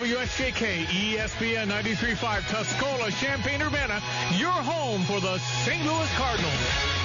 WSJK, ESPN 93.5, Tuscola, Champaign-Urbana, your home for the St. Louis Cardinals.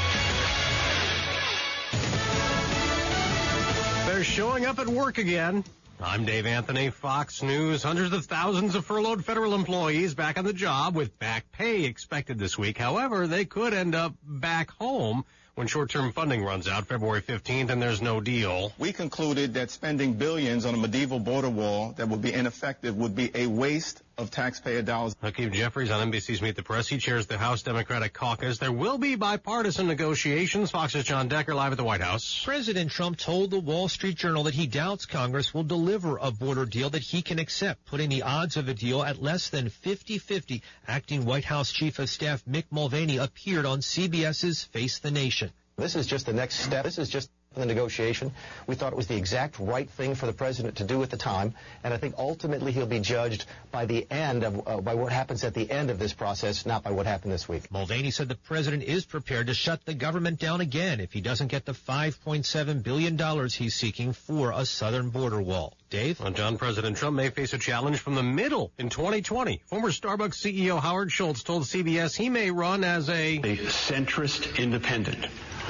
They're showing up at work again. I'm Dave Anthony, Fox News. Hundreds of thousands of furloughed federal employees back on the job with back pay expected this week. However, they could end up back home when short-term funding runs out February 15th and there's no deal. We concluded that spending billions on a medieval border wall that would be ineffective would be a waste of taxpayer dollars. Hakeem Jeffries on NBC's Meet the Press. He chairs the House Democratic Caucus. There will be bipartisan negotiations. Fox's John Decker live at the White House. President Trump told the Wall Street Journal that he doubts Congress will deliver a border deal that he can accept, putting the odds of a deal at less than 50-50. Acting White House Chief of Staff Mick Mulvaney appeared on CBS's Face the Nation. This is just the next step. This is just the negotiation. We thought it was the exact right thing for the president to do at the time, and I think ultimately he'll be judged by the end of by what happens at the end of this process, not by what happened this week. Mulvaney said the president is prepared to shut the government down again if he doesn't get the $5.7 billion he's seeking for a southern border wall. Dave? Well, John, President Trump may face a challenge from the middle in 2020. Former Starbucks CEO Howard Schultz told CBS he may run as a centrist independent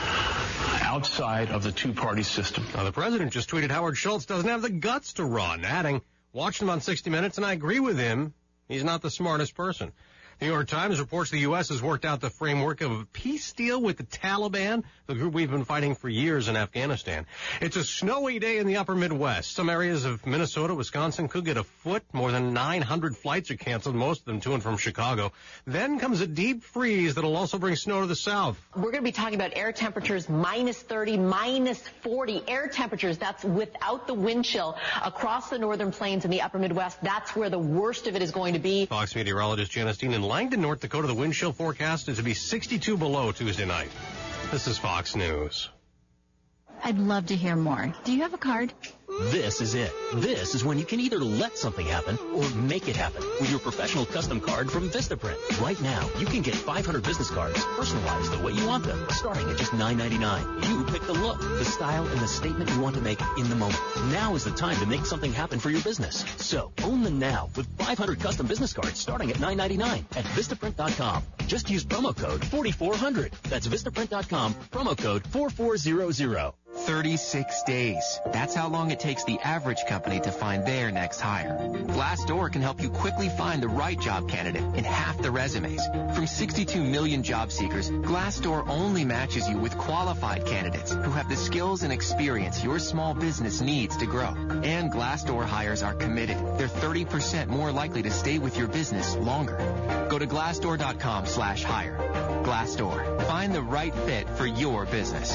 outside of the two-party system. Now, the president just tweeted Howard Schultz doesn't have the guts to run, adding, watched him on 60 Minutes, and I agree with him. He's not the smartest person. The New York Times reports the U.S. has worked out the framework of a peace deal with the Taliban, the group we've been fighting for years in Afghanistan. It's a snowy day in the upper Midwest. Some areas of Minnesota, Wisconsin could get a foot. More than 900 flights are canceled, most of them to and from Chicago. Then comes a deep freeze that'll also bring snow to the south. We're going to be talking about air temperatures minus 30, minus 40. Air temperatures, that's without the wind chill across the northern plains in the upper Midwest. That's where the worst of it is going to be. Fox meteorologist Janice Dean in Langdon, North Dakota, the wind chill forecast is to be 62 below Tuesday night. This is Fox News. I'd love to hear more. Do you have a card? This is it. This is when you can either let something happen or make it happen with your professional custom card from Vistaprint. Right now, you can get 500 business cards personalized the way you want them, starting at just $9.99. You pick the look, the style, and the statement you want to make in the moment. Now is the time to make something happen for your business. So, own them now with 500 custom business cards starting at $9.99 at Vistaprint.com. Just use promo code 4400. That's Vistaprint.com, promo code 4400. 36 days. That's how long it takes the average company to find their next hire. Glassdoor can help you quickly find the right job candidate in half the resumes. From 62 million job seekers, Glassdoor only matches you with qualified candidates who have the skills and experience your small business needs to grow. And Glassdoor hires are committed. They're 30% more likely to stay with your business longer. Go to Glassdoor.com/hire. Glassdoor. Find the right fit for your business.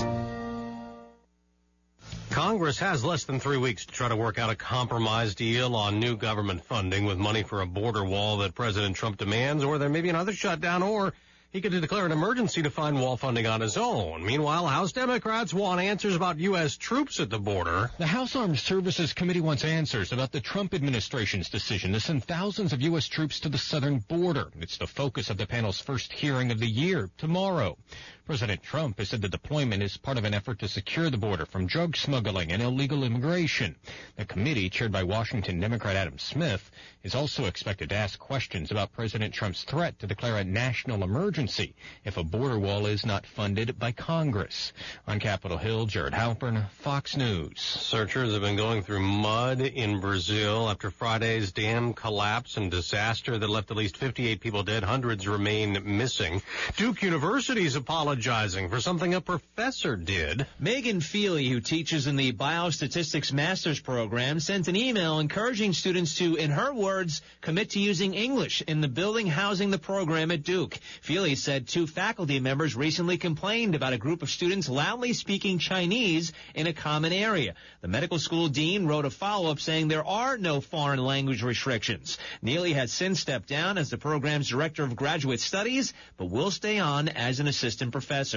Congress has less than 3 weeks to try to work out a compromise deal on new government funding with money for a border wall that President Trump demands, or there may be another shutdown, or he could declare an emergency to find wall funding on his own. Meanwhile, House Democrats want answers about U.S. troops at the border. The House Armed Services Committee wants answers about the Trump administration's decision to send thousands of U.S. troops to the southern border. It's the focus of the panel's first hearing of the year, tomorrow. President Trump has said the deployment is part of an effort to secure the border from drug smuggling and illegal immigration. The committee, chaired by Washington Democrat Adam Smith, is also expected to ask questions about President Trump's threat to declare a national emergency if a border wall is not funded by Congress. On Capitol Hill, Jared Halpern, Fox News. Searchers have been going through mud in Brazil after Friday's dam collapse and disaster that left at least 58 people dead. Hundreds remain missing. Duke University's apologizing for something a professor did. Megan Feely, who teaches in the Biostatistics Master's Program, sent an email encouraging students to, in her words, commit to using English in the building housing the program at Duke. Feely said 2 faculty members recently complained about a group of students loudly speaking Chinese in a common area. The medical school dean wrote a follow-up saying there are no foreign language restrictions. Neely has since stepped down as the program's director of graduate studies, but will stay on as an assistant professor.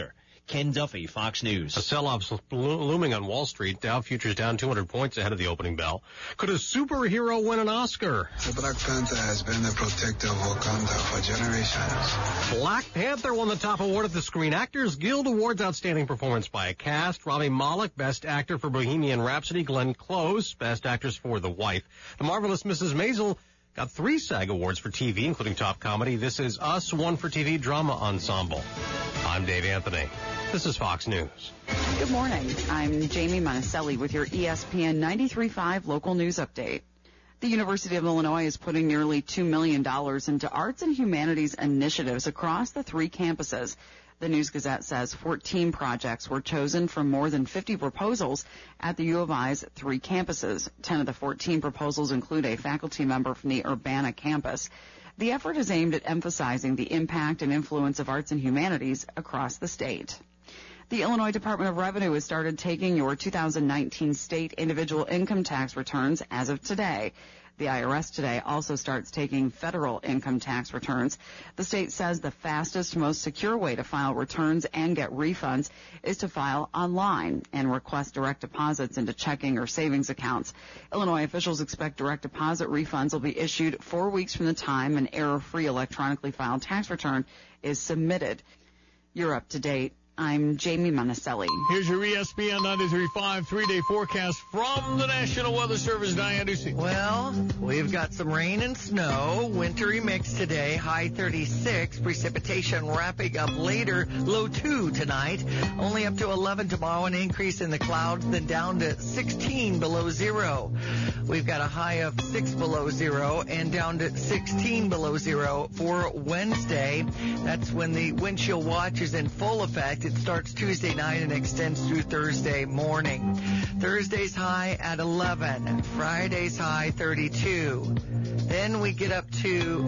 Ken Duffy, Fox News. A sell-off's looming on Wall Street. Dow futures down 200 points ahead of the opening bell. Could a superhero win an Oscar? The Black Panther has been the protector of Wakanda for generations. Black Panther won the top award at the Screen Actors Guild Awards. Outstanding performance by a cast. Rami Malek, Best Actor for Bohemian Rhapsody. Glenn Close, Best Actress for The Wife. The Marvelous Mrs. Maisel got 3 SAG Awards for TV, including Top Comedy. This Is Us, 1 for TV Drama Ensemble. I'm Dave Anthony. This is Fox News. Good morning. I'm Jamie Monticelli with your ESPN 93.5 local news update. The University of Illinois is putting nearly $2 million into arts and humanities initiatives across the 3 campuses. The News-Gazette says 14 projects were chosen from more than 50 proposals at the U of I's 3 campuses. 10 of the 14 proposals include a faculty member from the Urbana campus. The effort is aimed at emphasizing the impact and influence of arts and humanities across the state. The Illinois Department of Revenue has started taking your 2019 state individual income tax returns as of today. The IRS today also starts taking federal income tax returns. The state says the fastest, most secure way to file returns and get refunds is to file online and request direct deposits into checking or savings accounts. Illinois officials expect direct deposit refunds will be issued 4 weeks from the time an error-free electronically filed tax return is submitted. You're up to date. I'm Jamie Monticelli. Here's your ESPN 93.5 3-day forecast from the National Weather Service. Diane Ducey. Well, we've got some rain and snow. Wintry mix today, high 36. Precipitation wrapping up later, low 2 tonight. Only up to 11 tomorrow, an increase in the clouds, then down to 16 below zero. We've got a high of 6 below zero and down to 16 below zero for Wednesday. That's when the wind chill watch is in full effect. It starts Tuesday night and extends through Thursday morning. Thursday's high at 11. Friday's high 32. Then we get up to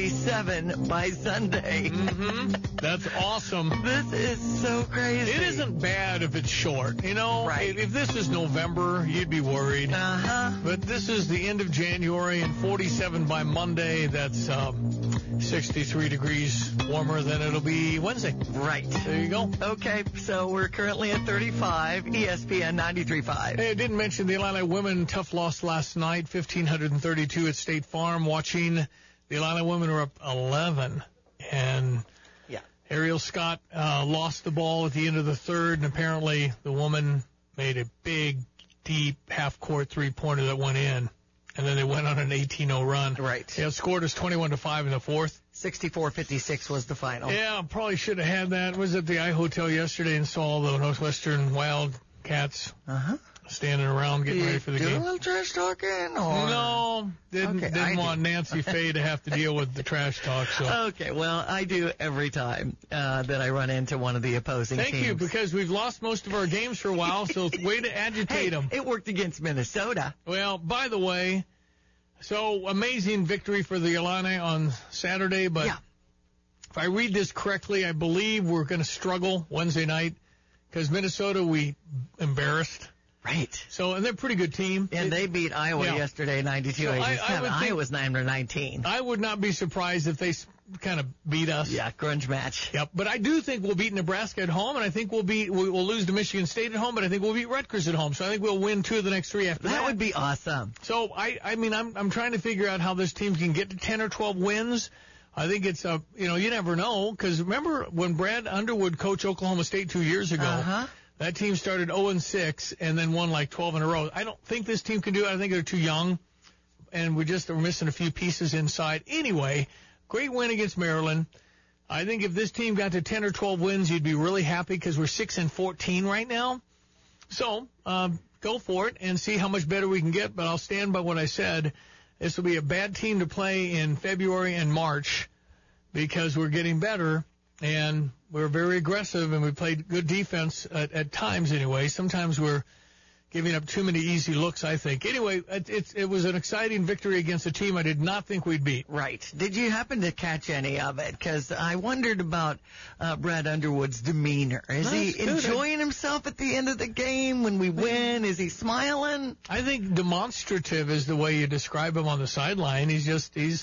47 by Sunday. That's awesome. This is so crazy. It isn't bad if it's short. You know, right. If this is November, you'd be worried. But this is the end of January and 47 by Monday. That's 63 degrees warmer than it'll be Wednesday. Right. There you go. Okay, so we're currently at 35, ESPN 93.5. Hey, I didn't mention the Illini women tough loss last night, 1,532 at State Farm. Watching the Illini women are up 11, and Ariel Scott lost the ball at the end of the third, and apparently the woman made a big, deep half-court three-pointer that went in, and then they went on an 18-0 run. Right. Yeah, scored us 21-5 in the fourth. 64-56 was the final. Yeah, probably should have had that. Was at the I-Hotel yesterday and saw the Northwestern Wildcats standing around getting ready for the game. Doing a little trash talking? Or? No, didn't want Nancy Faye to have to deal with the trash talk. So. Okay, well, I do every time that I run into one of the opposing teams. Thank you, because we've lost most of our games for a while, so way to agitate them. It worked against Minnesota. Well, by the way, so amazing victory for the Illini on Saturday, but if I read this correctly, I believe we're going to struggle Wednesday night because Minnesota we embarrassed. Right. So, and they're a pretty good team. And they beat Iowa yesterday, 92-87. Iowa's 9-19. I would not be surprised if they kind of beat us. Yeah, grunge match. Yep. But I do think we'll beat Nebraska at home, and I think we'll lose to Michigan State at home, but I think we'll beat Rutgers at home. So I think we'll win 2 of the next 3 after that. That would be awesome. So I'm trying to figure out how this team can get to 10 or 12 wins. I think it's you never know, because remember when Brad Underwood coached Oklahoma State 2 years ago. That team started 0-6 and then won like 12 in a row. I don't think this team can do it. I think they're too young, and we're missing a few pieces inside. Anyway, great win against Maryland. I think if this team got to 10 or 12 wins, you'd be really happy because we're 6-14 right now. So go for it and see how much better we can get. But I'll stand by what I said. This will be a bad team to play in February and March because we're getting better. And we're very aggressive, and we played good defense at times anyway. Sometimes we're giving up too many easy looks, I think. Anyway, it was an exciting victory against a team I did not think we'd beat. Right. Did you happen to catch any of it? Because I wondered about Brad Underwood's demeanor. Is he enjoying himself at the end of the game when we win? Is he smiling? I think demonstrative is the way you describe him on the sideline. He's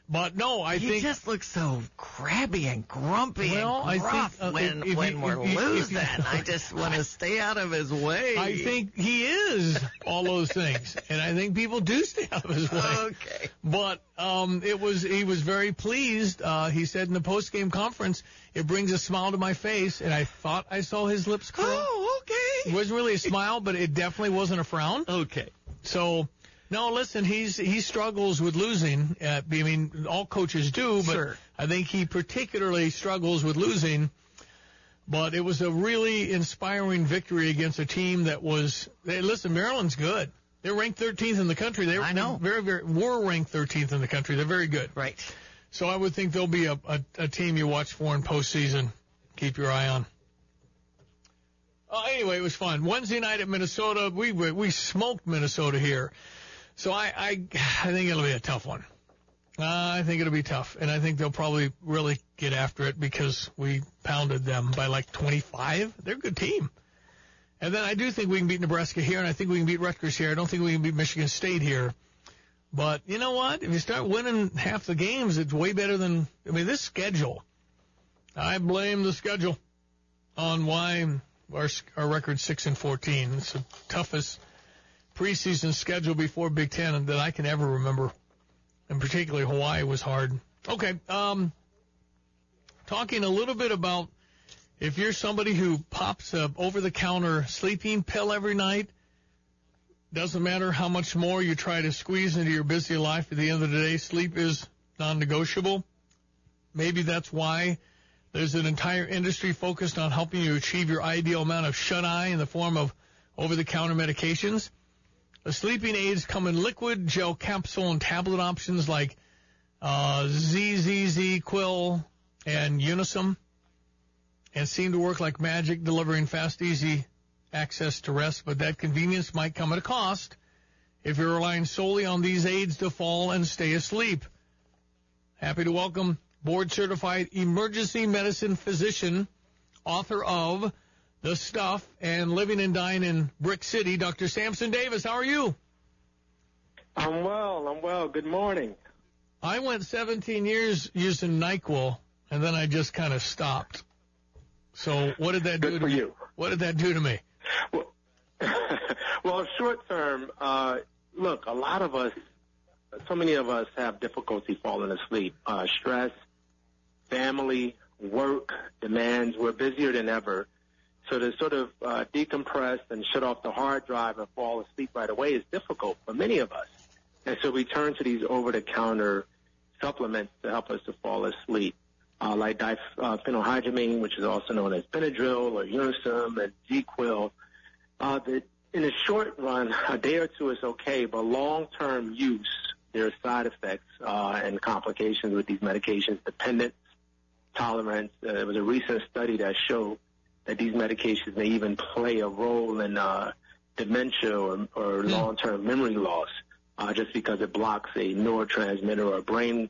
But no, I think he just looks so crabby and grumpy and gruff when we're losing. I just want to stay out of his way. I think he is all those things, and I think people do stay out of his way. Okay. But he was very pleased. He said in the post-game conference, it brings a smile to my face, and I thought I saw his lips curl. Oh, okay. It wasn't really a smile, but it definitely wasn't a frown. Okay. So. No, listen, he struggles with losing. I mean, all coaches do, but sure. I think he particularly struggles with losing. But it was a really inspiring victory against a team that was. Listen, Maryland's good. They're ranked 13th in the country. I know. Were ranked 13th in the country. They're very good. Right. So I would think they'll be a team you watch for in postseason. Keep your eye on. Anyway, it was fun. Wednesday night at Minnesota, we smoked Minnesota here. So I think it'll be a tough one. I think it'll be tough, and I think they'll probably really get after it because we pounded them by like 25. They're a good team. And then I do think we can beat Nebraska here, and I think we can beat Rutgers here. I don't think we can beat Michigan State here. But you know what? If you start winning half the games, it's way better than – I mean, this schedule, I blame the schedule on why our record's 6-14. It's the toughest – preseason schedule before Big Ten that I can ever remember, and particularly Hawaii was hard. Okay, talking a little bit about if you're somebody who pops a over-the-counter sleeping pill every night, doesn't matter how much more you try to squeeze into your busy life, at the end of the day, sleep is non-negotiable. Maybe that's why there's an entire industry focused on helping you achieve your ideal amount of shut-eye in the form of over-the-counter medications. The sleeping aids come in liquid, gel, capsule, and tablet options like ZZZ, Quill, and Unisum, and seem to work like magic, delivering fast, easy access to rest. But that convenience might come at a cost if you're relying solely on these aids to fall and stay asleep. Happy to welcome board-certified emergency medicine physician, author of The Stuff, and living and dying in Brick City, Dr. Samson Davis. How are you? I'm well. Good morning. I went 17 years using NyQuil, and then I just kind of stopped. So what did that do to you? What did that do to me? Well, short term, look, a lot of us, so many of us have difficulty falling asleep. Stress, family, work demands. We're busier than ever. So to sort of decompress and shut off the hard drive and fall asleep right away is difficult for many of us. And so we turn to these over-the-counter supplements to help us to fall asleep, like diphenhydramine, which is also known as Benadryl or Unisum, and ZQuil. In the short run, a day or two is okay, but long-term use, there are side effects and complications with these medications, dependence, tolerance. There was a recent study that showed that these medications may even play a role in dementia or long-term memory loss just because it blocks a neurotransmitter or a brain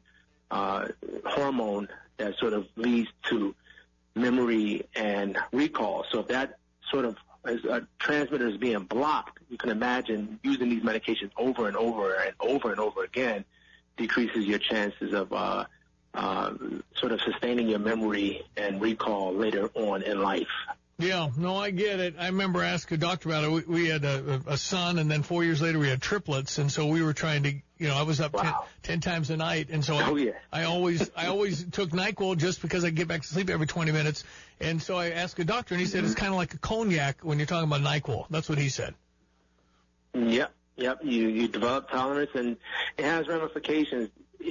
hormone that sort of leads to memory and recall. So if that sort of as a transmitter is being blocked, you can imagine using these medications over and over and over and over again decreases your chances of sort of sustaining your memory and recall later on in life. Yeah, no, I get it. I remember asking a doctor about it. We had a son, and then 4 years later we had triplets, and so we were trying to, I was up 10 times a night, and so I always took NyQuil just because I get back to sleep every 20 minutes, and so I asked a doctor, and he said it's kind of like a cognac when you're talking about NyQuil. That's what he said. Yep. You develop tolerance, and it has ramifications.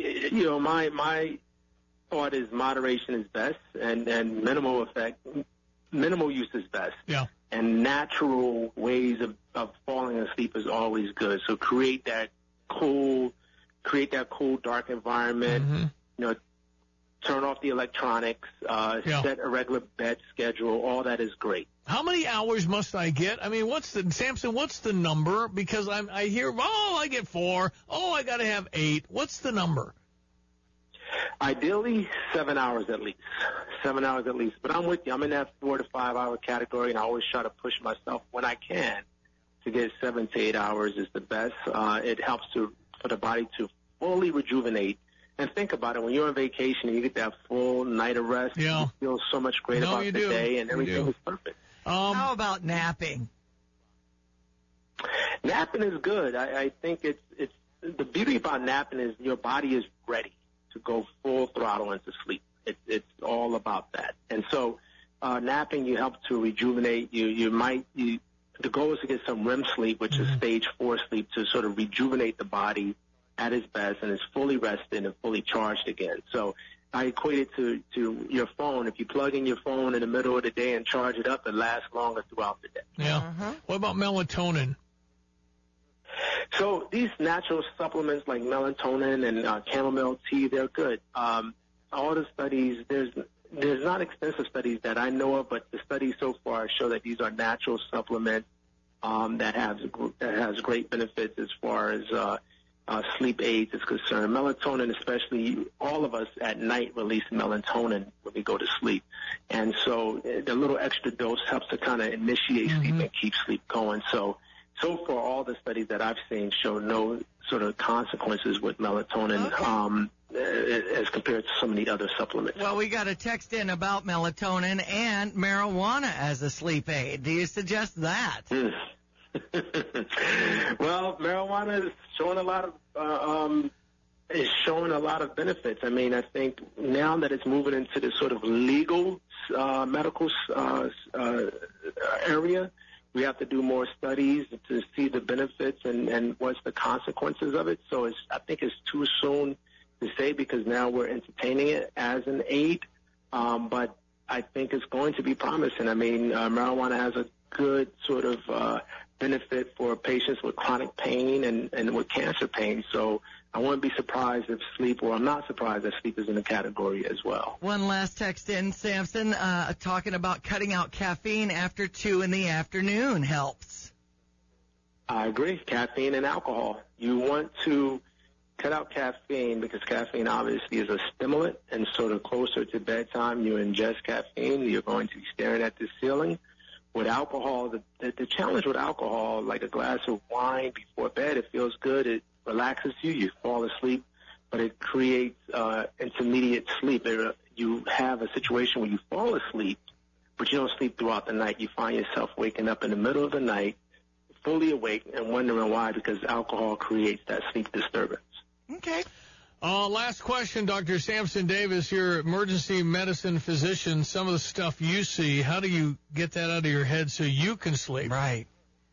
My thought is moderation is best, and minimal use is best. Yeah. And natural ways of falling asleep is always good. So create that cool, dark environment. Mm-hmm. Turn off the electronics. Set a regular bed schedule. All that is great. How many hours must I get? I mean, what's the number? Because I hear, I get 4. I got to have 8. What's the number? Ideally, 7 hours at least. 7 hours at least. But I'm with you. I'm in that 4 to 5 hour category, and I always try to push myself when I can to get 7 to 8 hours is the best. It helps for the body to fully rejuvenate And think about it. When you're on vacation and you get that full night of rest, you feel so much great about the day, and everything is perfect. How about napping? Napping is good. I think it's the beauty about napping is your body is ready to go full throttle into sleep. It's all about that. And so napping, you help to rejuvenate. The goal is to get some REM sleep, which is stage 4 sleep, to sort of rejuvenate the body at its best and is fully rested and fully charged again. So I equate it to your phone. If you plug in your phone in the middle of the day and charge it up, it lasts longer throughout the day. Yeah. What about melatonin? So these natural supplements like melatonin and chamomile tea, they're good. All the studies, there's not extensive studies that I know of, but the studies so far show that these are natural supplements that has great benefits as far as sleep aids is concerned. Melatonin, especially, all of us at night release melatonin when we go to sleep. And so the little extra dose helps to kind of initiate sleep and keep sleep going. So far, all the studies that I've seen show no sort of consequences with melatonin as compared to some of the other supplements. Well, we got a text in about melatonin and marijuana as a sleep aid. Do you suggest that? Well, marijuana is showing a lot of benefits. I mean, I think now that it's moving into the sort of legal medical area, we have to do more studies to see the benefits and what's the consequences of it. So I think it's too soon to say because now we're entertaining it as an aid. But I think it's going to be promising. I mean, marijuana has a good sort of benefit for patients with chronic pain and with cancer pain. So I wouldn't be surprised if I'm not surprised that sleep is in the category as well. One last text in, Samson, talking about cutting out caffeine after 2 in the afternoon helps. I agree. Caffeine and alcohol. You want to cut out caffeine because caffeine obviously is a stimulant, and sort of closer to bedtime you ingest caffeine, you're going to be staring at the ceiling. With alcohol, the challenge with alcohol, like a glass of wine before bed, it feels good, it relaxes you, you fall asleep, but it creates intermediate sleep. You have a situation where you fall asleep, but you don't sleep throughout the night. You find yourself waking up in the middle of the night, fully awake, and wondering why, because alcohol creates that sleep disturbance. Okay. Last question, Dr. Samson Davis, your emergency medicine physician. Some of the stuff you see, how do you get that out of your head so you can sleep? Right.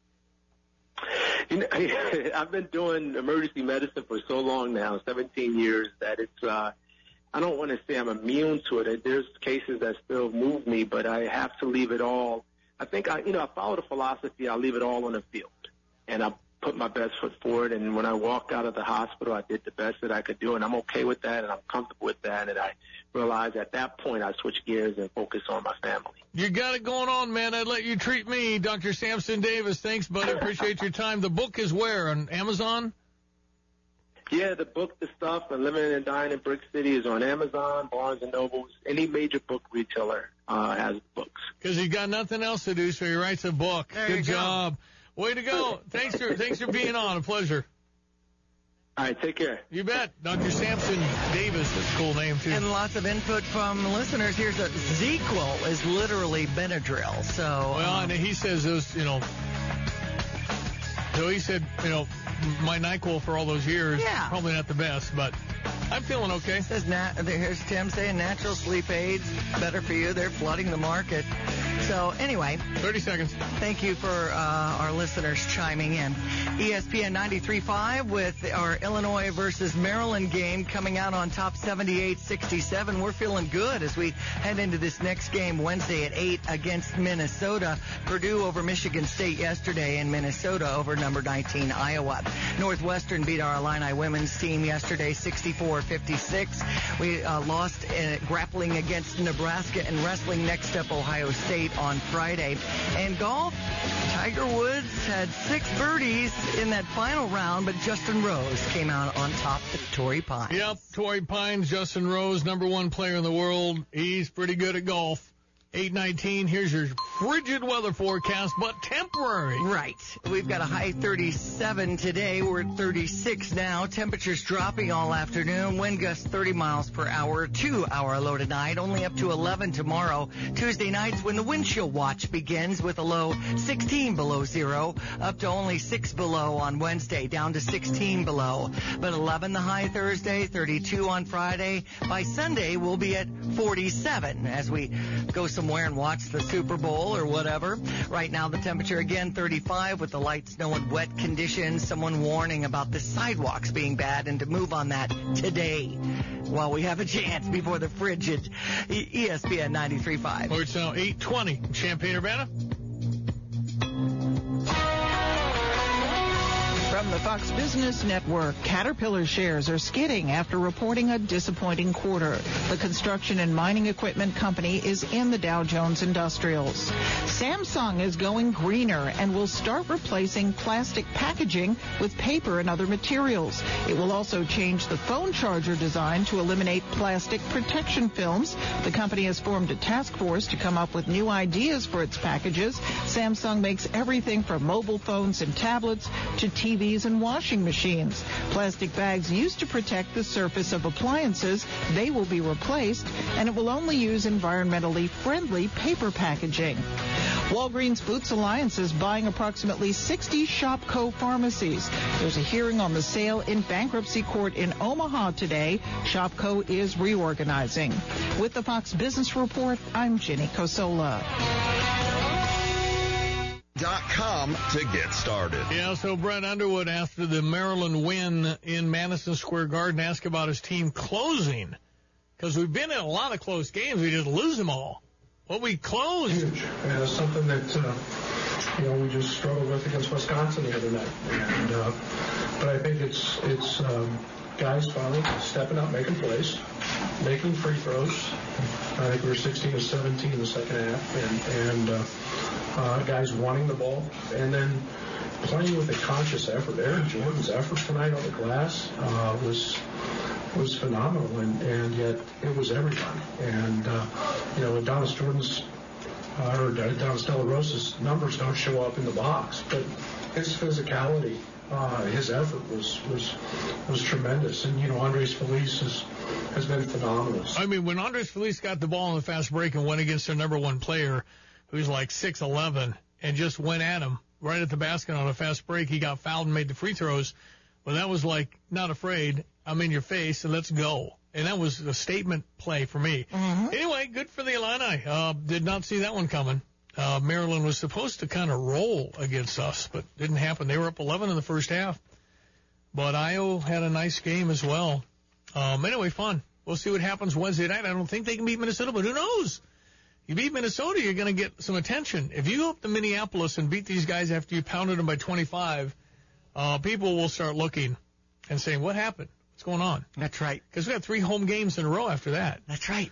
You know, I've been doing emergency medicine for so long now, 17 years, that it's, I don't want to say I'm immune to it. There's cases that still move me, but I have to leave it all. I think I follow the philosophy, I'll leave it all on the field. And I put my best foot forward, and when I walked out of the hospital, I did the best that I could do, and I'm okay with that, and I'm comfortable with that, and I realized at that point I switched gears and focused on my family. You got it going on, man. I'd let you treat me. Dr. Samson Davis, thanks, buddy. Appreciate your time. The book is where? On Amazon? Yeah, the book, The Stuff, and Living and Dying in Brick City is on Amazon, Barnes & Nobles. Any major book retailer has books. Because he's got nothing else to do, so he writes a book. Good job. Way to go. Thanks for being on. A pleasure. All right, take care. You bet. Dr. Samson Davis. That's a cool name, too. And lots of input from listeners. Here's a ZzzQuil is literally Benadryl. So, well, and he says those, so he said, my NyQuil for all those years, probably not the best, but I'm feeling okay. Says here's Tim saying natural sleep aids, better for you. They're flooding the market. So anyway, 30 seconds. Thank you for our listeners chiming in. ESPN 93.5 with our Illinois versus Maryland game coming out on top 78-67. We're feeling good as we head into this next game Wednesday at 8 against Minnesota. Purdue over Michigan State yesterday, and Minnesota over number 19 Iowa. Northwestern beat our Illini women's team yesterday 64-56. We lost grappling against Nebraska, and wrestling next up Ohio State on Friday. And golf, Tiger Woods had 6 birdies in that final round, but Justin Rose came out on top at Torrey Pines. Yep, Torrey Pines, Justin Rose, number 1 player in the world. He's pretty good at golf. 8:19, here's your frigid weather forecast, but temporary. Right. We've got a high 37 today. We're at 36 now. Temperatures dropping all afternoon. Wind gusts 30 miles per hour. 2-hour low tonight. Only up to 11 tomorrow. Tuesday night's when the wind chill watch begins with a low 16 below zero. Up to only 6 below on Wednesday. Down to 16 below. But 11 the high Thursday. 32 on Friday. By Sunday, we'll be at 47 as we go somewhere and watch the Super Bowl or whatever. Right now, the temperature again 35 with the light snow and wet conditions. Someone warning about the sidewalks being bad and to move on that today while we have a chance before the frigid ESPN 93.5. It's now 8:20. Champaign-Urbana. From the Fox Business Network, Caterpillar shares are skidding after reporting a disappointing quarter. The construction and mining equipment company is in the Dow Jones Industrials. Samsung is going greener and will start replacing plastic packaging with paper and other materials. It will also change the phone charger design to eliminate plastic protection films. The company has formed a task force to come up with new ideas for its packages. Samsung makes everything from mobile phones and tablets to TVs and washing machines. Plastic bags used to protect the surface of appliances. They will be replaced, and it will only use environmentally friendly paper packaging. Walgreens Boots Alliance is buying approximately 60 Shopko pharmacies. There's a hearing on the sale in bankruptcy court in Omaha today. Shopko is reorganizing. With the Fox Business Report, I'm Jenny Cosola. .com to get started. Yeah, so Brett Underwood, after the Maryland win in Madison Square Garden, asked about his team closing. Because we've been in a lot of close games. We just lose them all. Well, we closed. Huge. And it's something that, we just struggled with against Wisconsin the other night. And, but I think it's guys finally stepping up, making plays, making free throws. I think we were 16 of 17 in the second half. And guys wanting the ball. And then playing with a conscious effort. Aaron Jordan's effort tonight on the glass was phenomenal, and yet it was everybody. And, Adonis Jordan's or Adonis De La Rosa's numbers don't show up in the box, but his physicality, his effort was tremendous. And, Andres Feliz has been phenomenal. I mean, when Andres Feliz got the ball in the fast break and went against their number one player, who's like 6'11", and just went at him right at the basket on a fast break, he got fouled and made the free throws. Well, that was like, not afraid, I'm in your face, and let's go. And that was a statement play for me. Mm-hmm. Anyway, good for the Illini. Did not see that one coming. Maryland was supposed to kind of roll against us, but didn't happen. They were up 11 in the first half. But Io had a nice game as well. Anyway, fun. We'll see what happens Wednesday night. I don't think they can beat Minnesota, but who knows? You beat Minnesota, you're going to get some attention. If you go up to Minneapolis and beat these guys after you pounded them by 25, people will start looking and saying, what happened? What's going on? That's right. Because we got 3 home games in a row after that. That's right.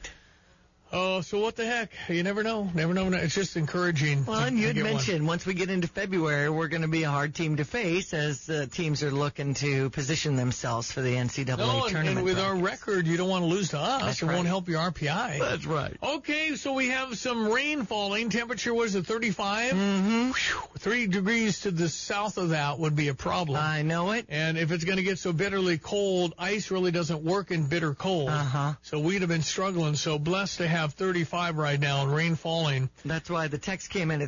So what the heck? You never know. Never know. It's just encouraging. Well, and you had mentioned once we get into February, we're going to be a hard team to face as teams are looking to position themselves for the NCAA tournament. And with brackets. our record, you don't want to lose to us. That's it right. won't help your RPI. That's right. Okay, so we have some rain falling. Temperature was at 35. Mm-hmm. 3 degrees to the south of that would be a problem. I know it. And if it's going to get so bitterly cold, ice really doesn't work in bitter cold. Uh-huh. So we'd have been struggling. So blessed to have 35 right now and rain falling. That's why the text came in at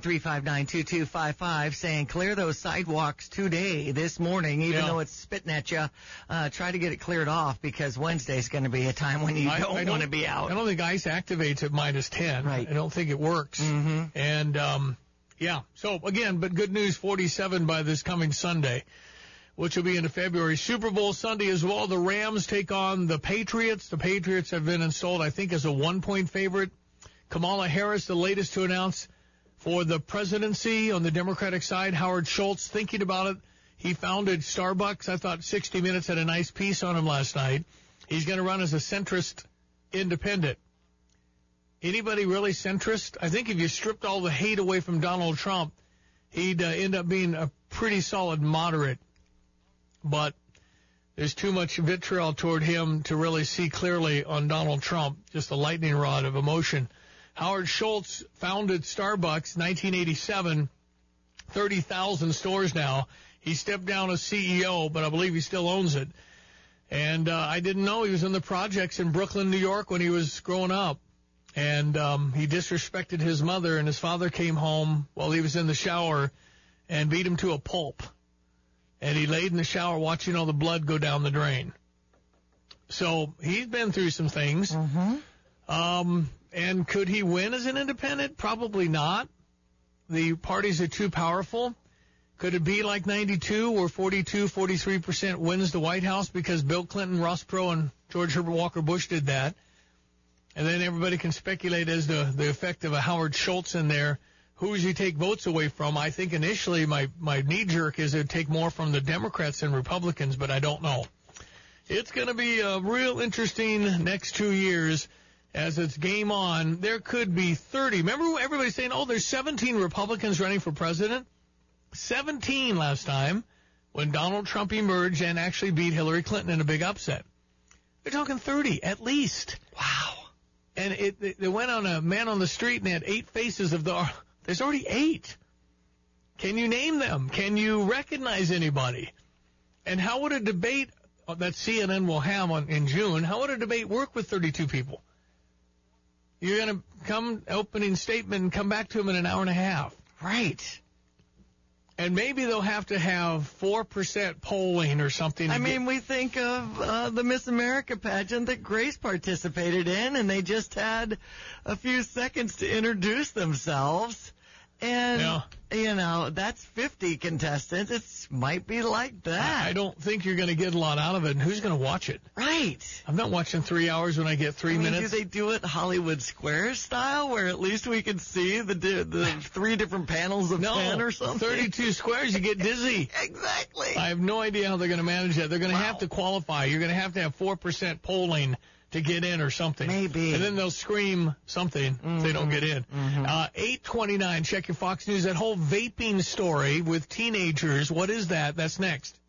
359-2255 saying clear those sidewalks today, this morning, even though it's spitting at you. Try to get it cleared off because Wednesday's going to be a time when you don't want to be out. I don't think ice activates at -10. Right. I don't think it works. Mm-hmm. And, so again, but good news, 47 by this coming Sunday, which will be into February. Super Bowl Sunday as well. The Rams take on the Patriots. The Patriots have been installed, I think, as a 1-point favorite. Kamala Harris, the latest to announce for the presidency on the Democratic side. Howard Schultz thinking about it. He founded Starbucks. I thought 60 Minutes had a nice piece on him last night. He's going to run as a centrist independent. Anybody really centrist? I think if you stripped all the hate away from Donald Trump, he'd end up being a pretty solid moderate. But there's too much vitriol toward him to really see clearly on Donald Trump, just a lightning rod of emotion. Howard Schultz founded Starbucks 1987, 30,000 stores now. He stepped down as CEO, but I believe he still owns it. And I didn't know he was in the projects in Brooklyn, New York when he was growing up. And he disrespected his mother, and his father came home while he was in the shower and beat him to a pulp. And he laid in the shower watching all the blood go down the drain. So he's been through some things. And could he win as an independent? Probably not. The parties are too powerful. Could it be like 92 where 43% wins the White House because Bill Clinton, Ross Perot, and George Herbert Walker Bush did that? And then everybody can speculate as to the effect of a Howard Schultz in there. Who does he take votes away from? I think initially my knee-jerk is to take more from the Democrats and Republicans, but I don't know. It's going to be a real interesting next 2 years as it's game on. There could be 30. Remember everybody saying, there's 17 Republicans running for president? 17 last time when Donald Trump emerged and actually beat Hillary Clinton in a big upset. They're talking 30 at least. Wow. And they went on a man on the street and they had 8 faces of there's already 8. Can you name them? Can you recognize anybody? And how would a debate that CNN will have in June, how would a debate work with 32 people? You're going to come opening statement and come back to them in an hour and a half. Right. And maybe they'll have to have 4% polling or something. We think of the Miss America pageant that Grace participated in, and they just had a few seconds to introduce themselves. And, that's 50 contestants. It might be like that. I don't think you're going to get a lot out of it. And who's going to watch it? Right. I'm not watching 3 hours when I get 3 minutes. Do they do it Hollywood Squares style, where at least we can see the 3 different panels of 10 or something? 32 squares, you get dizzy. Exactly. I have no idea how they're going to manage that. They're going to have to qualify. You're going to have 4% polling to get in or something. Maybe. And then they'll scream something if they don't get in. 8:29, check your Fox News. That whole vaping story with teenagers, what is that? That's next.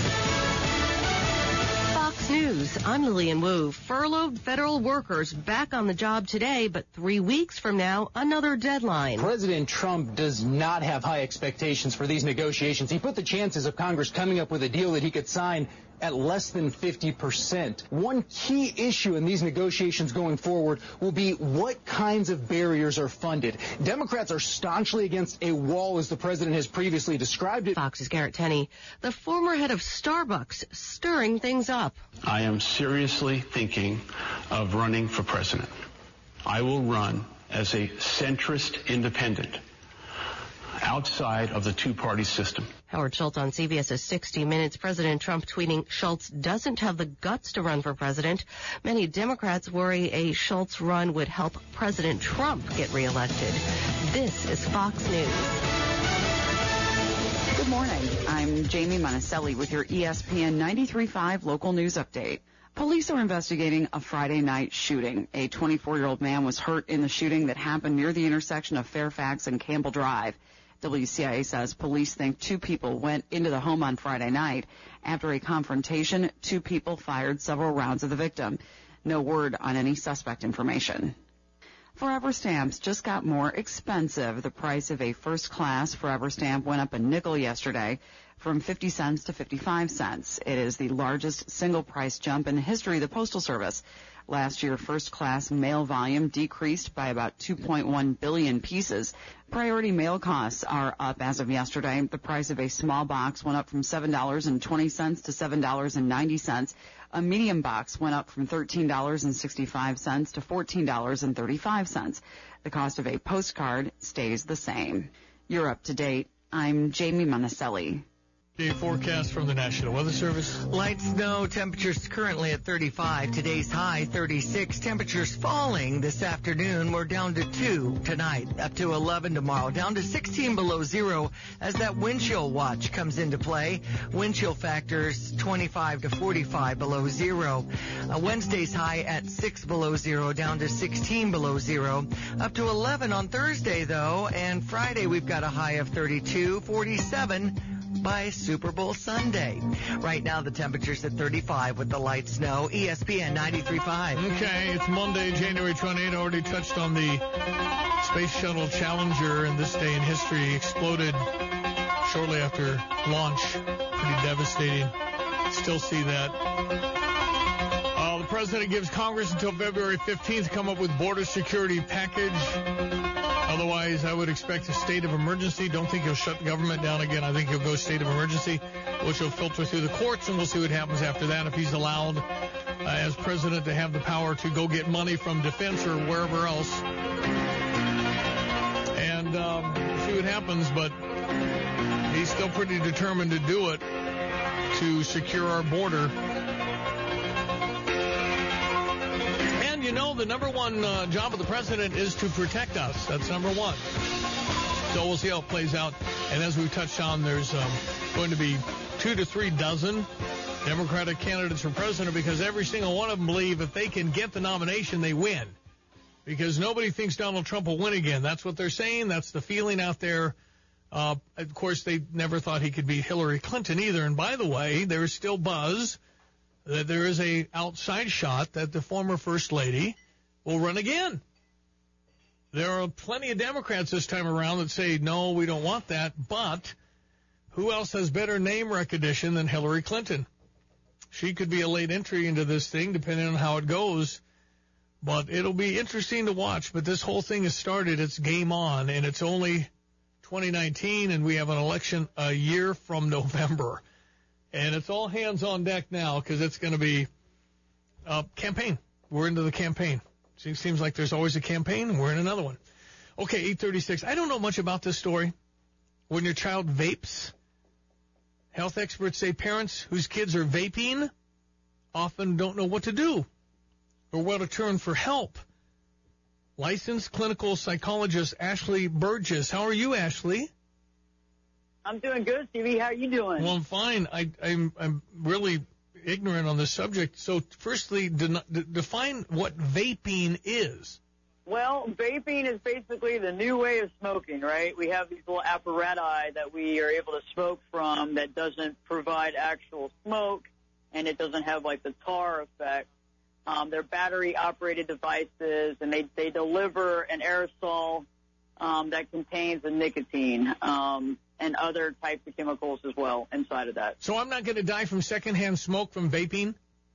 Fox News, I'm Lillian Wu. Furloughed federal workers back on the job today, but 3 weeks from now, another deadline. President Trump does not have high expectations for these negotiations. He put the chances of Congress coming up with a deal that he could sign at less than 50%. One key issue in these negotiations going forward will be what kinds of barriers are funded. Democrats are staunchly against a wall, as the president has previously described it. Fox's Garrett Tenney, the former head of Starbucks, stirring things up. I am seriously thinking of running for president. I will run as a centrist independent outside of the two-party system. Howard Schultz on CBS's 60 Minutes. President Trump tweeting Schultz doesn't have the guts to run for president. Many Democrats worry a Schultz run would help President Trump get reelected. This is Fox News. Good morning. I'm Jamie Monticelli with your ESPN 93.5 local news update. Police are investigating a Friday night shooting. A 24-year-old man was hurt in the shooting that happened near the intersection of Fairfax and Campbell Drive. WCIA says police think 2 people went into the home on Friday night. After a confrontation, 2 people fired several rounds at the victim. No word on any suspect information. Forever stamps just got more expensive. The price of a first-class Forever stamp went up a nickel yesterday from 50 cents to 55 cents. It is the largest single price jump in the history of the Postal Service. Last year, first-class mail volume decreased by about 2.1 billion pieces. Priority mail costs are up as of yesterday. The price of a small box went up from $7.20 to $7.90. A medium box went up from $13.65 to $14.35. The cost of a postcard stays the same. You're up to date. I'm Jamie Monticelli. The forecast from the National Weather Service. Light snow, temperatures currently at 35. Today's high, 36. Temperatures falling this afternoon. We're down to 2 tonight, up to 11 tomorrow, down to 16 below zero as that wind chill watch comes into play. Wind chill factors 25 to 45 below zero. Wednesday's high at 6 below zero, down to 16 below zero. Up to 11 on Thursday, though, and Friday we've got a high of 32, 47 by Super Bowl Sunday. Right now, the temperature's at 35 with the light snow. ESPN 93.5. Okay, it's Monday, January 28. Already touched on the Space Shuttle Challenger in this day in history. Exploded shortly after launch. Pretty devastating. Still see that. The president gives Congress until February 15th to come up with border security package. Otherwise, I would expect a state of emergency. Don't think he'll shut the government down again. I think he'll go state of emergency, which will filter through the courts, and we'll see what happens after that. If he's allowed as president to have the power to go get money from defense or wherever else. And see what happens, but he's still pretty determined to do it to secure our border. And, you know, the number one job of the president is to protect us. That's number one. So we'll see how it plays out. And as we touched on, there's going to be 2 to 3 dozen Democratic candidates for president because every single one of them believe if they can get the nomination, they win. Because nobody thinks Donald Trump will win again. That's what they're saying. That's the feeling out there. Of course, they never thought he could beat Hillary Clinton either. And by the way, there is still buzz that there is a outside shot that the former First Lady will run again. There are plenty of Democrats this time around that say, no, we don't want that. But who else has better name recognition than Hillary Clinton? She could be a late entry into this thing, depending on how it goes. But it'll be interesting to watch. But this whole thing has started. It's game on, and it's only 2019, and we have an election a year from November. And it's all hands on deck now because it's going to be a campaign. We're into the campaign. Seems like there's always a campaign, and we're in another one. Okay, 8:36. I don't know much about this story. When your child vapes, health experts say parents whose kids are vaping often don't know what to do or where to turn for help. Licensed clinical psychologist Ashley Burgess. How are you, Ashley? I'm doing good, Stevie. How are you doing? Well, I'm fine. I'm really ignorant on this subject. So, firstly, define what vaping is. Well, vaping is basically the new way of smoking, right? We have these little apparatus that we are able to smoke from that doesn't provide actual smoke, and it doesn't have, like, the tar effect. They're battery-operated devices, and they deliver an aerosol that contains the nicotine and other types of chemicals as well inside of that. So I'm not going to die from secondhand smoke from vaping?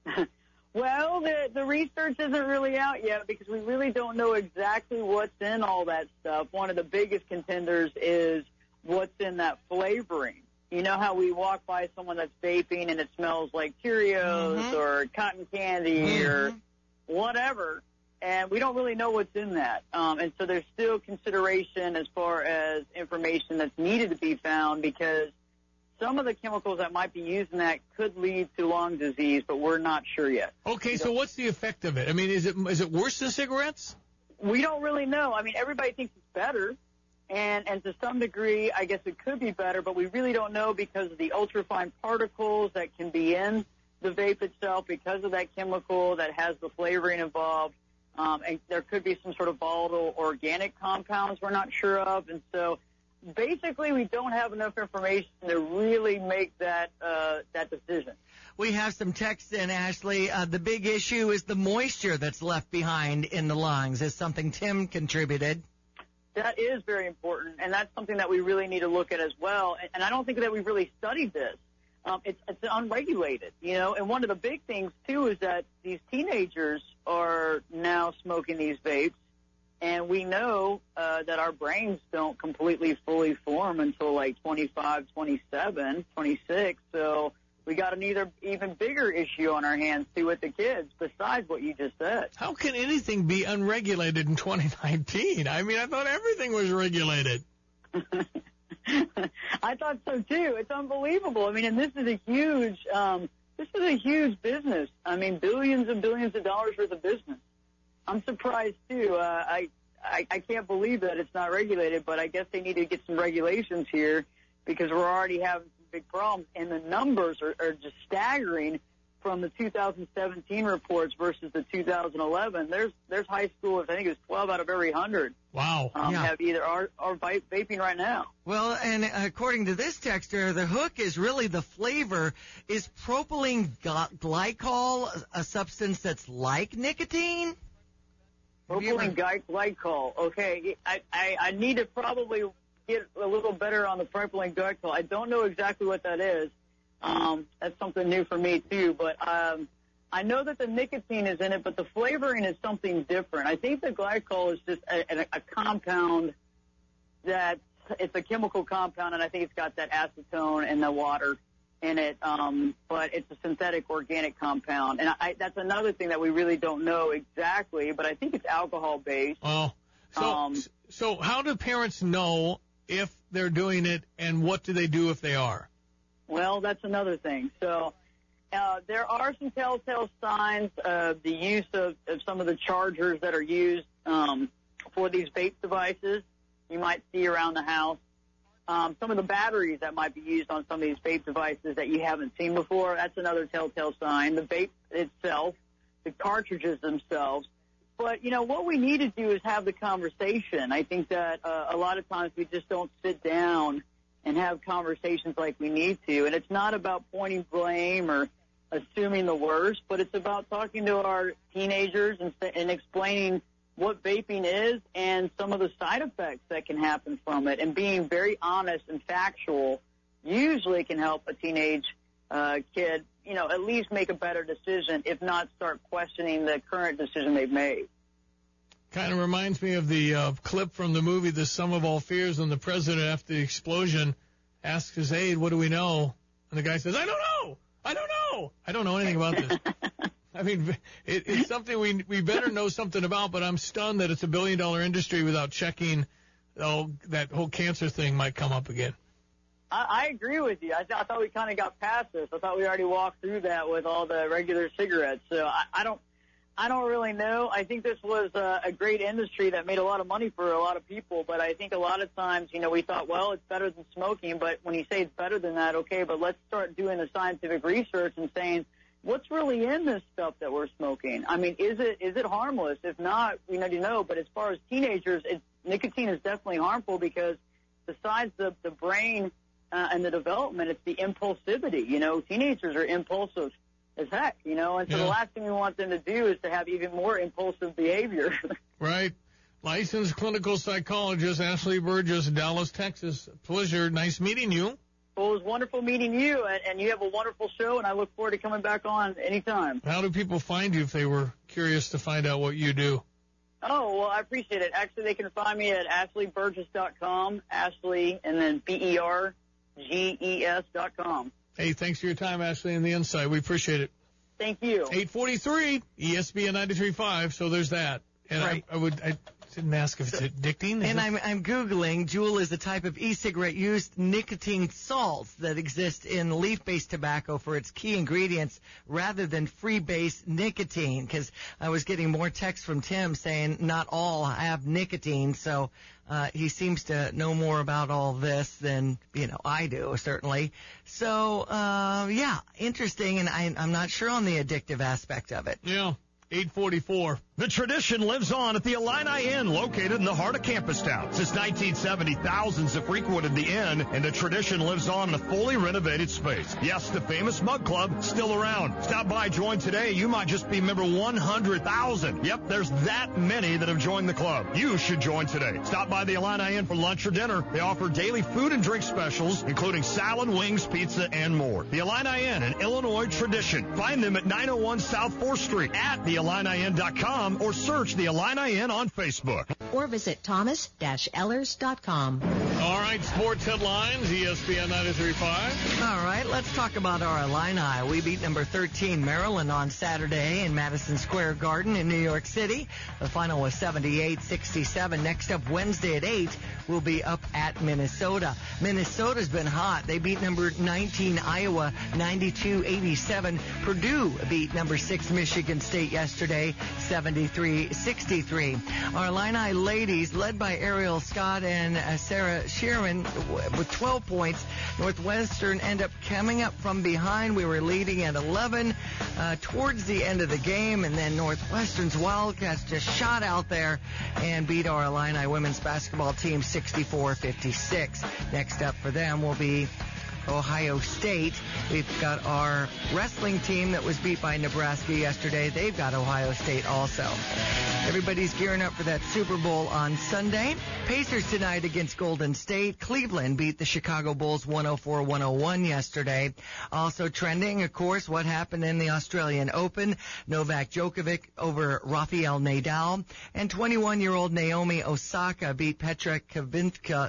Well, the research isn't really out yet because we really don't know exactly what's in all that stuff. One of the biggest contenders is what's in that flavoring. You know how we walk by someone that's vaping and it smells like Cheerios or cotton candy or whatever, and we don't really know what's in that. And so there's still consideration as far as information that's needed to be found because some of the chemicals that might be used in that could lead to lung disease, but we're not sure yet. Okay, so what's the effect of it? I mean, is it worse than cigarettes? We don't really know. I mean, everybody thinks it's better. And to some degree, I guess it could be better, but we really don't know because of the ultrafine particles that can be in the vape itself because of that chemical that has the flavoring involved. And there could be some sort of volatile organic compounds we're not sure of. And so basically we don't have enough information to really make that decision. We have some text in, Ashley. The big issue is the moisture that's left behind in the lungs. Is something Tim contributed. That is very important, and that's something that we really need to look at as well. And I don't think that we've really studied this. It's unregulated, you know. And one of the big things, too, is that these teenagers are now smoking these vapes, and we know that our brains don't completely fully form until like 25, 27, 26. So we got an even bigger issue on our hands, too, with the kids, besides what you just said. How can anything be unregulated in 2019? I mean, I thought everything was regulated. I thought so, too. It's unbelievable. I mean, and this is a huge business. I mean, billions and billions of dollars worth of business. I'm surprised, too. I can't believe that it's not regulated, but I guess they need to get some regulations here because we're already having big problems, and the numbers are just staggering from the 2017 reports versus the 2011, there's high schoolers, I think it's 12 out of every 100. Wow. Have either are vaping right now. Well, and according to this texter, the hook is really the flavor. Is propylene glycol a substance that's like nicotine? Propylene glycol. Okay, I need to probably get a little better on the propylene glycol. I don't know exactly what that is. That's something new for me too, but I know that the nicotine is in it, but the flavoring is something different. I think the glycol is just a compound that it's a chemical compound, and I think it's got that acetone and the water in it, but it's a synthetic organic compound. And that's another thing that we really don't know exactly, but I think it's alcohol-based. Oh, so how do parents know if they're doing it, and what do they do if they are? Well, that's another thing. So there are some telltale signs of the use of some of the chargers that are used for these vape devices. You might see around the house. Some of the batteries that might be used on some of these vape devices that you haven't seen before, that's another telltale sign. The vape itself, the cartridges themselves. But, what we need to do is have the conversation. I think that a lot of times we just don't sit down and have conversations like we need to. And it's not about pointing blame or assuming the worst, but it's about talking to our teenagers and explaining what vaping is and some of the side effects that can happen from it. And being very honest and factual usually can help a teenage kid, at least make a better decision, if not start questioning the current decision they've made. Kind of reminds me of the clip from the movie The Sum of All Fears, when the president, after the explosion, asks his aide, what do we know? And the guy says, I don't know. I don't know anything about this. I mean, it's something we better know something about, but I'm stunned that it's $1 billion industry without checking. That whole cancer thing might come up again. I agree with you. I thought we kind of got past this. I thought we already walked through that with all the regular cigarettes. So I don't really know. I think this was a great industry that made a lot of money for a lot of people, but I think a lot of times, we thought, well, it's better than smoking, but when you say it's better than that, okay, but let's start doing the scientific research and saying, what's really in this stuff that we're smoking? I mean, is it harmless? If not, we need to know, but as far as teenagers, nicotine is definitely harmful because besides the brain and the development, it's the impulsivity. Teenagers are impulsive as heck, and so the last thing we want them to do is to have even more impulsive behavior. Right. Licensed clinical psychologist Ashley Burgess, Dallas, Texas. Pleasure. Nice meeting you. Well, it was wonderful meeting you, and you have a wonderful show, and I look forward to coming back on anytime. How do people find you if they were curious to find out what you do? Oh, well, I appreciate it. Actually, they can find me at ashleyburgess.com, Ashley, and then BERGES.com. Hey, thanks for your time, Ashley, and the insight. We appreciate it. Thank you. 843, ESPN 93.5, so there's that. And right. I didn't ask if it's addicting. I'm Googling. Juul is a type of e-cigarette used nicotine salts that exist in leaf-based tobacco for its key ingredients rather than free-base nicotine, because I was getting more text from Tim saying not all have nicotine, so he seems to know more about all this than, I do, certainly. So, interesting, and I'm not sure on the addictive aspect of it. Yeah. 844. The tradition lives on at the Illini Inn, located in the heart of Campus Town. Since 1970, thousands have frequented the inn, and the tradition lives on in a fully renovated space. Yes, the famous Mug Club, still around. Stop by, join today. You might just be member 100,000. Yep, there's that many that have joined the club. You should join today. Stop by the Illini Inn for lunch or dinner. They offer daily food and drink specials, including salad, wings, pizza, and more. The Illini Inn, an Illinois tradition. Find them at 901 South 4th Street, at theilliniinn.com, or search the Illini Inn on Facebook. Or visit thomas-ellers.com. All right, sports headlines, ESPN 93.5. All right, let's talk about our Illini. We beat number 13 Maryland on Saturday in Madison Square Garden in New York City. The final was 78-67. Next up Wednesday at 8, we'll be up at Minnesota. Minnesota's been hot. They beat number 19 Iowa 92-87. Purdue beat number 6 Michigan State yesterday 73-63. Our Illini ladies, led by Ariel Scott and Sarah Sheeran, with 12 points. Northwestern end up coming up from behind. We were leading at 11 towards the end of the game, and then Northwestern's Wildcats just shot out there and beat our Illini women's basketball team 64-56. Next up for them will be Ohio State. We've got our wrestling team that was beat by Nebraska yesterday. They've got Ohio State also. Everybody's gearing up for that Super Bowl on Sunday. Pacers tonight against Golden State. Cleveland beat the Chicago Bulls 104-101 yesterday. Also trending, of course, what happened in the Australian Open. Novak Djokovic over Rafael Nadal. And 21-year-old Naomi Osaka beat Petra Kvitova.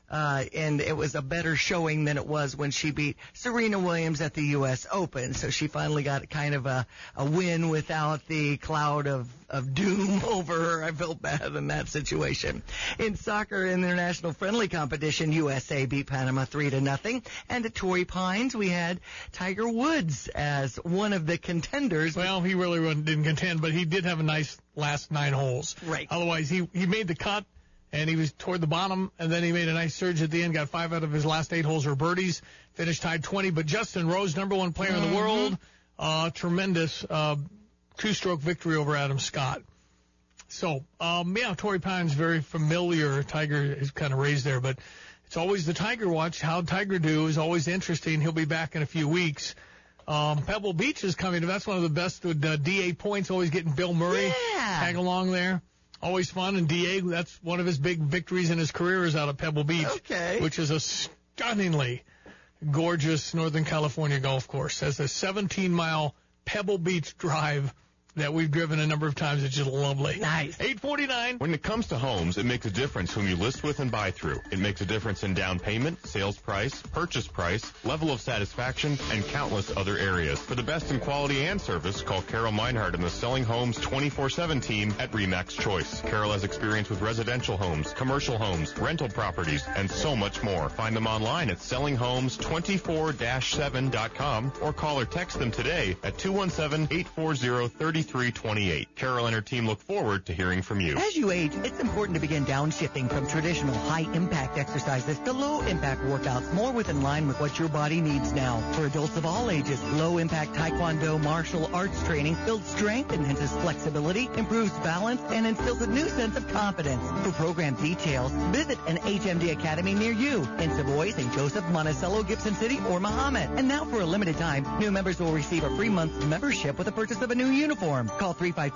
And it was a better showing than it was when she beat Serena Williams at the U.S. Open. So she finally got kind of a win without the cloud of doom over her. I felt bad in that situation. In soccer international friendly competition, USA beat Panama 3-0. And at Torrey Pines, we had Tiger Woods as one of the contenders. Well, he really didn't contend, but he did have a nice last 9 holes. Right. Otherwise, he made the cut. And he was toward the bottom, and then he made a nice surge at the end, got 5 out of his last 8 holes were birdies, finished tied 20. But Justin Rose, number 1 player in the world, tremendous 2-stroke victory over Adam Scott. So, Torrey Pines, very familiar. Tiger is kind of raised there, but it's always the Tiger watch. How Tiger do is always interesting. He'll be back in a few weeks. Pebble Beach is coming. That's one of the best with DA points, always getting Bill Murray tag along there. Always fun, and D.A., that's one of his big victories in his career is out of Pebble Beach, which is a stunningly gorgeous Northern California golf course. Has a 17-mile Pebble Beach drive that we've driven a number of times. It's just lovely. Nice. 8:49. When it comes to homes, it makes a difference whom you list with and buy through. It makes a difference in down payment, sales price, purchase price, level of satisfaction, and countless other areas. For the best in quality and service, call Carol Meinhardt and the Selling Homes 24/7 team at RE/MAX Choice. Carol has experience with residential homes, commercial homes, rental properties, and so much more. Find them online at sellinghomes24-7.com or call or text them today at 217-840-3328. Carol and her team look forward to hearing from you. As you age, it's important to begin downshifting from traditional high-impact exercises to low-impact workouts, more within line with what your body needs now. For adults of all ages, low-impact Taekwondo martial arts training builds strength, enhances flexibility, improves balance, and instills a new sense of confidence. For program details, visit an HMD Academy near you in Savoy, St. Joseph, Monticello, Gibson City, or Mahomet. And now for a limited time, new members will receive a free month's membership with the purchase of a new uniform. Call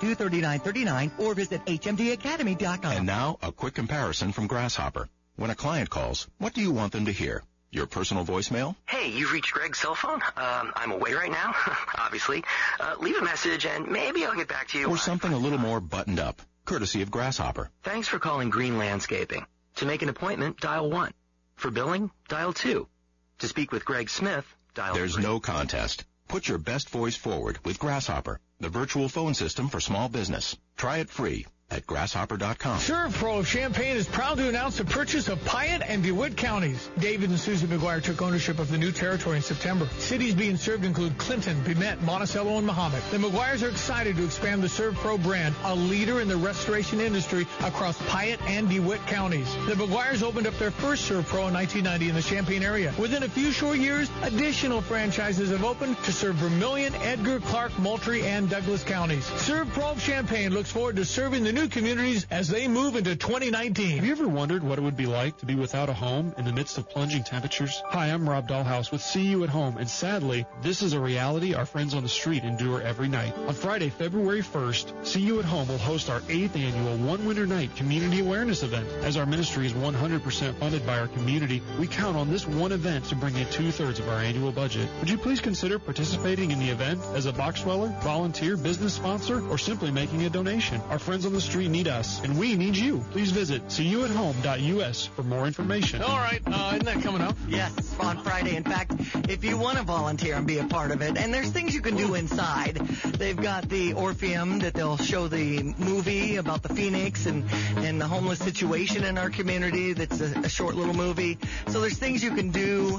352-3939 or visit hmdacademy.com. And now, a quick comparison from Grasshopper. When a client calls, what do you want them to hear? Your personal voicemail? Hey, you've reached Greg's cell phone. I'm away right now, obviously. Leave a message and maybe I'll get back to you. Or something a little more buttoned up, courtesy of Grasshopper. Thanks for calling Green Landscaping. To make an appointment, dial 1. For billing, dial 2. To speak with Greg Smith, dial 3. There's no contest. Put your best voice forward with Grasshopper, the virtual phone system for small business. Try it free at grasshopper.com. ServPro of Champaign is proud to announce the purchase of Piatt and DeWitt counties. David and Susan McGuire took ownership of the new territory in September. Cities being served include Clinton, Bemette, Monticello, and Mahomet. The McGuires are excited to expand the ServPro brand, a leader in the restoration industry across Piatt and DeWitt counties. The McGuires opened up their first ServPro in 1990 in the Champaign area. Within a few short years, additional franchises have opened to serve Vermilion, Edgar, Clark, Moultrie, and Douglas counties. ServPro of Champaign looks forward to serving the new communities as they move into 2019. Have you ever wondered what it would be like to be without a home in the midst of plunging temperatures? Hi, I'm Rob Dahlhaus with See You at Home, and sadly, this is a reality our friends on the street endure every night. On Friday, February 1st, See You at Home will host our 8th annual One Winter Night Community Awareness event. As our ministry is 100% funded by our community, we count on this one event to bring in 2/3 of our annual budget. Would you please consider participating in the event as a box dweller, volunteer, business sponsor, or simply making a donation? Our friends on the street need us, and we need you. Please visit seeyouathome.us for more information. All right, isn't that coming up? Yes, on Friday. In fact, if you want to volunteer and be a part of it, and there's things you can do inside. They've got the Orpheum that they'll show the movie about the Phoenix and the homeless situation in our community. That's a short little movie. So there's things you can do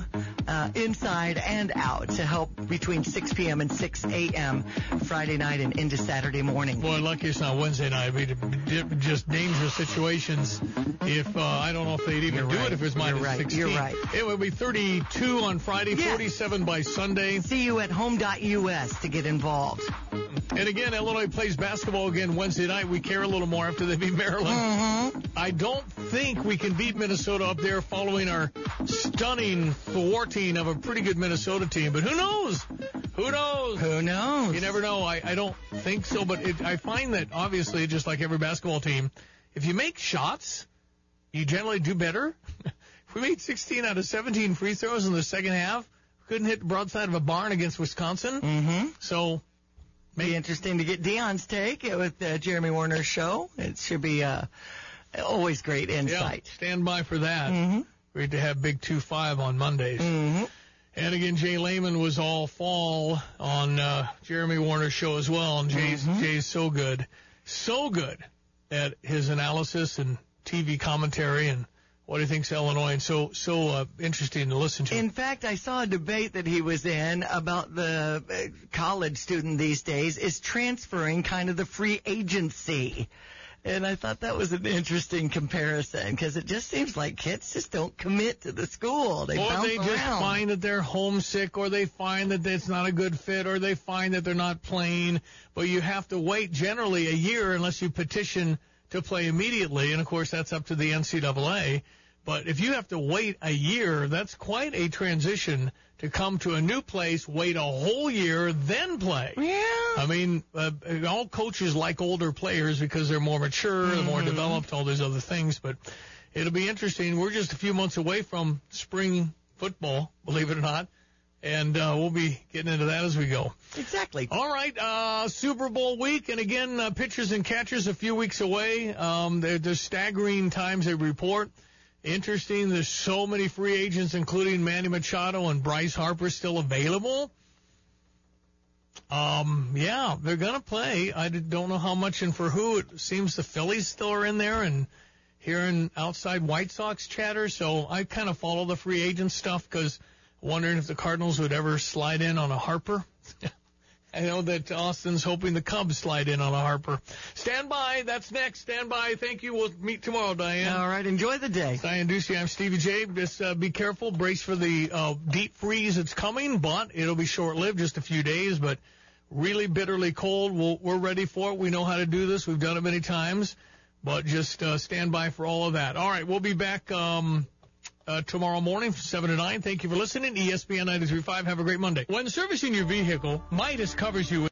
inside and out to help between 6 p.m. and 6 a.m. Friday night and into Saturday morning. Boy, lucky it's not Wednesday night. It'd be just dangerous situations if, I don't know if they'd even do it if it was minus 16. You're right. It would be 32 on Friday, 47 by Sunday. See you at home.us to get involved. And again, Illinois plays basketball again Wednesday night. We care a little more after they beat Maryland. Mm-hmm. I don't think we can beat Minnesota up there following our stunning thwarting of a pretty good Minnesota team. But who knows? Who knows? Who knows? You never know. I don't think so. But I find that, obviously, just like every basketball team, if you make shots, you generally do better. If we made 16 out of 17 free throws in the second half, couldn't hit the broadside of a barn against Wisconsin. Mm-hmm. So... Be interesting to get Dion's take with Jeremy Warner's show. It should be always great insight. Yeah, stand by for that. Mm-hmm. Great to have Big 2-5 on Mondays. Mm-hmm. And again, Jay Lehman was all fall on Jeremy Warner's show as well. And Jay's so good at his analysis and TV commentary and what he thinks of Illinois, and so interesting to listen to. In fact, I saw a debate that he was in about the college student these days is transferring kind of the free agency. And I thought that was an interesting comparison because it just seems like kids just don't commit to the school. They bounce they just around. Find that they're homesick, or they find that it's not a good fit, or they find that they're not playing. But you have to wait generally a year unless you petition to play immediately. And, of course, that's up to the NCAA. But if you have to wait a year, that's quite a transition to come to a new place, wait a whole year, then play. Yeah. I mean, all coaches like older players because they're more mature, they're more developed, all those other things. But it'll be interesting. We're just a few months away from spring football, believe it or not. And we'll be getting into that as we go. Exactly. All right, Super Bowl week. And again, pitchers and catchers a few weeks away. There's staggering times they report. Interesting, there's so many free agents, including Manny Machado and Bryce Harper, still available. Yeah, they're going to play. I don't know how much and for who. It seems the Phillies still are in there and hearing outside White Sox chatter. So I kind of follow the free agent stuff because wondering if the Cardinals would ever slide in on a Harper. I know that Austin's hoping the Cubs slide in on a Harper. Stand by. That's next. Stand by. Thank you. We'll meet tomorrow, Diane. All right. Enjoy the day. Diane Ducey, I'm Stevie J. Just be careful. Brace for the deep freeze that's coming, but it'll be short-lived, just a few days, but really bitterly cold. We're ready for it. We know how to do this. We've done it many times, but just stand by for all of that. All right. We'll be back tomorrow morning from 7 to 9. Thank you for listening. ESPN 93.5. Have a great Monday. When servicing your vehicle, Midas covers you with